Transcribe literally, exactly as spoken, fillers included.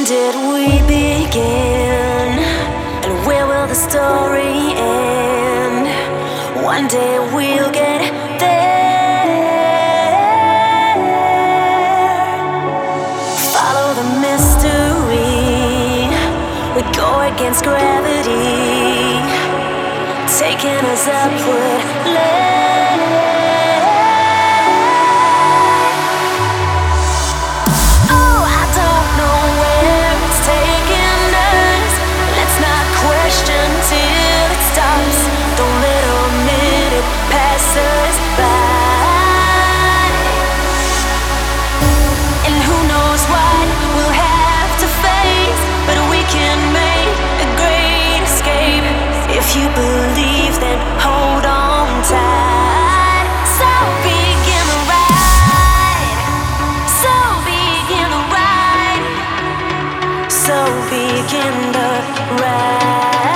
When did we begin? And where will the story end? One day we'll get there. Follow the mystery. We go against gravity, taking us upward. If you believe, then hold on tight. So begin the ride. So begin the ride. So begin the ride.